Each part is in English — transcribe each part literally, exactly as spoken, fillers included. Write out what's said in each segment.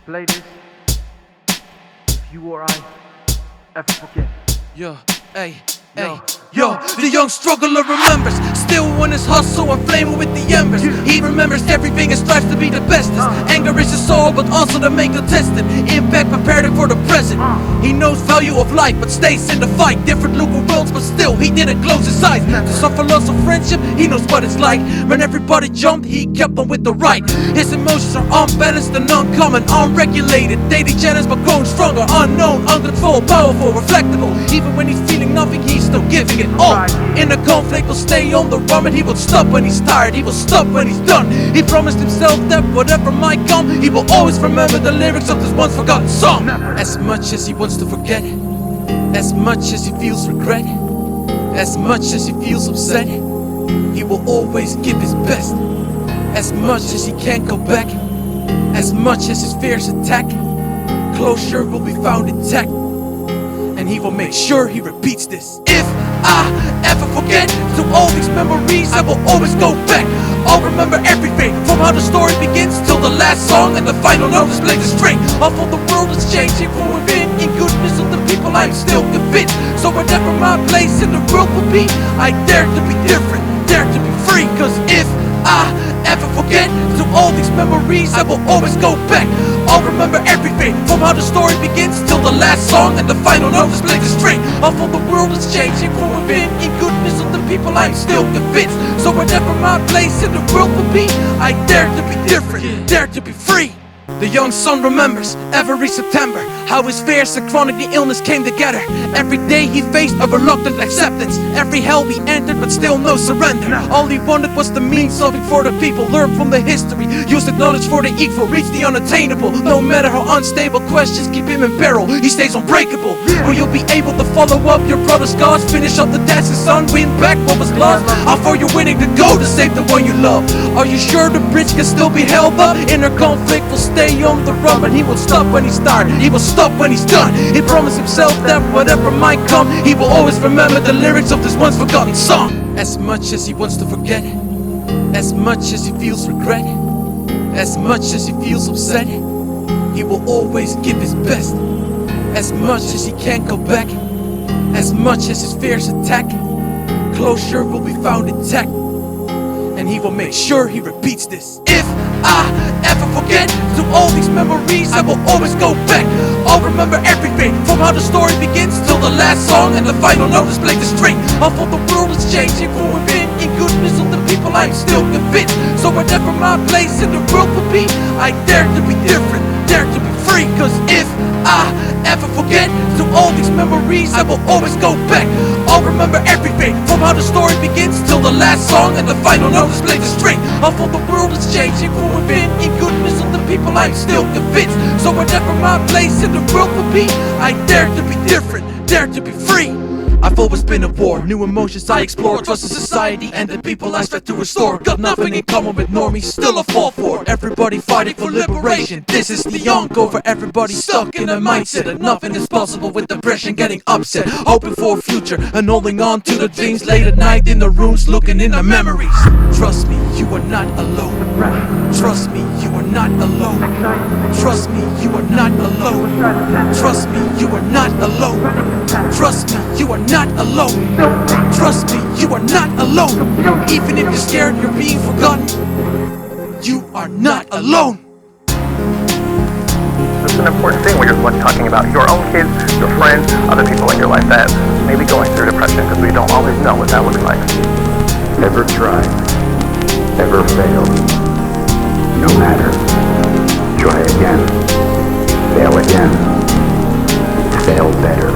play this if you or I ever forget. Yo, hey, hey, yo, the young struggler remembers, still on his hustle and flaming with the embers. He remembers everything and strives to be the bestest. Anger is his soul, but also to make a tested impact, prepared him for the present. He knows value of life, but stays in the fight. Different local worlds, but still he didn't close his eyes to suffer loss of friendship. He knows what it's like. When everybody jumped, he kept on with the right. His emotions are unbalanced and uncommon, unregulated. Daily challenge, but growing stronger, unknown, uncontrolled, powerful, reflectable. Even when he's feeling nothing, he's still giving it all. In a conflict, will stay on the run, and he will stop when he's tired. He will stop when he's done. He promised himself that whatever might come, he will always remember the lyrics of this once forgotten song. As much as he wants to forget, as much as he feels regret, as much as he feels upset, he will always give his best. As much as he can't go back, as much as his fears attack, closure will be found intact, and he will make sure he repeats this. If I ever forget to all these memories, I will always go back. I'll remember everything, from how the story begins till the last song and the final note displays the strength of all the world is changing from within. In goodness of the people, I'm still convinced. So whatever my place in the world will be, I dare to be different, dare to be free. Cause if I ever forget to all these memories, I will always go back. I'll remember everything, from how the story begins till the last song and the final note displays the strength of all the world is changing from within. In goodness of the people, I'm still convinced. So whatever my place in the world will be, I dare to be different, dare to be free. The young son remembers every September how his fears and chronic illness came together. Every day he faced a reluctant acceptance. Every hell he entered, but still no surrender. All he wanted was the means solving for the people. Learn from the history, use the knowledge for the evil, reach the unattainable. No matter how unstable questions keep him in peril, he stays unbreakable. Will you be able to follow up your brother's cause? Finish up the task, son, win back what was lost? How far you're willing to go to save the one you love? Are you sure the bridge can still be held up? Inner conflict will stay on the run, but he will stop when he's tired. He will stop when he's done. He promised himself that whatever might come, he will always remember the lyrics of this once forgotten song. As much as he wants to forget, as much as he feels regret, as much as he feels upset, he will always give his best. As much as he can't go back, as much as his fears attack, closure will be found intact, and he will make sure he repeats this. If I ever forget to all these memories, I will always go back. I'll remember everything, from how the story begins till the last song and the final note displays the strength of all the world is changing from within. In goodness of the people, I'm still convinced. So whatever my place in the world will be, I dare to be different, dare to be free. Cause if I ever forget to all these memories, I will always go back. I'll remember everything, from how the story begins till the last song and the final note displays the strength of all the world is changing from within. In goodness of the people, I'm still convinced. So whatever my place in the world will be, I dare to be different, dare to be free. I've always been at war, new emotions I explore. Trust in society and the people I strive to restore. Got nothing in common with normies, still a fall for everybody fighting for liberation. This is the encore for everybody stuck in a mindset that nothing is possible with depression getting upset. Hoping for a future and holding on to the dreams. Late at night in the rooms looking in the memories. Trust me, you are not alone. Trust me, you are not alone. Trust me, you are not alone. Trust me, you are not alone. Trust me, you are not alone. Trust me, you are not alone. Even if you're scared you're being forgotten, you are not alone. It's an important thing when you're like, talking about your own kids, your friends, other people in your life that may be going through depression, because we don't always know what that looks like. Ever tried, ever failed, no matter. Try again, fail again, fail better.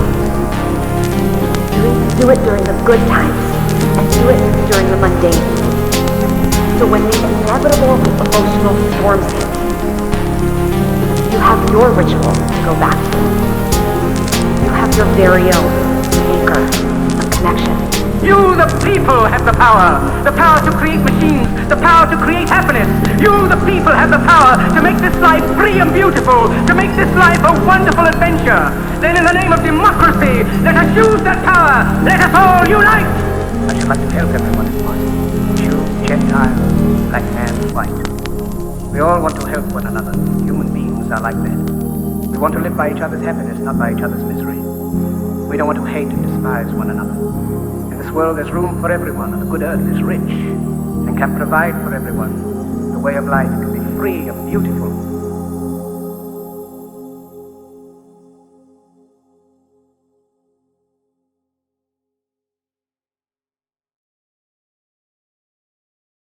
Do it during the good times, and do it during the mundane. So when the inevitable emotional storms hit, you have your ritual to go back to. You have your very own anchor of connection. You, the people, have the power. The power to create machines. The power to create happiness. You, the people, have the power to make this life free and beautiful. To make this life a wonderful adventure. Then in the name of democracy, let us use that power. Let us all unite. I should like to help everyone in mind. Jew, Gentile, black man, white. We all want to help one another. Human beings are like that. We want to live by each other's happiness, not by each other's misery. We don't want to hate and despise one another. In this world there's room for everyone, and the good earth is rich and can provide for everyone. The way of life can be free and beautiful.